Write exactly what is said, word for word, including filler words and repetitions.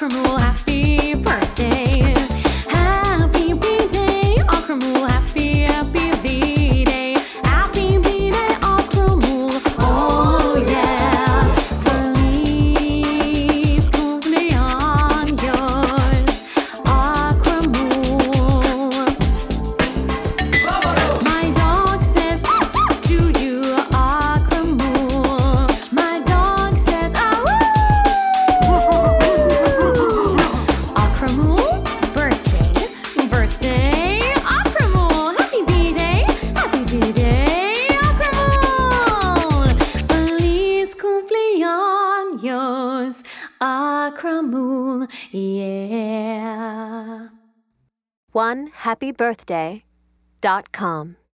Akramul, happy birthday. Happy B-Day, Akramul, happy, happy B-Day. Happy B-Day, Akramul, oh yeah. Feliz cumpleaños, Akramul. My dog says to you, Akramul. My dog says, ah, Akramul, birthday, birthday, Akramul, happy B-Day, happy B-Day, Akramul. Feliz cumpleaños, Akramul, yeah. one happy birthday dot com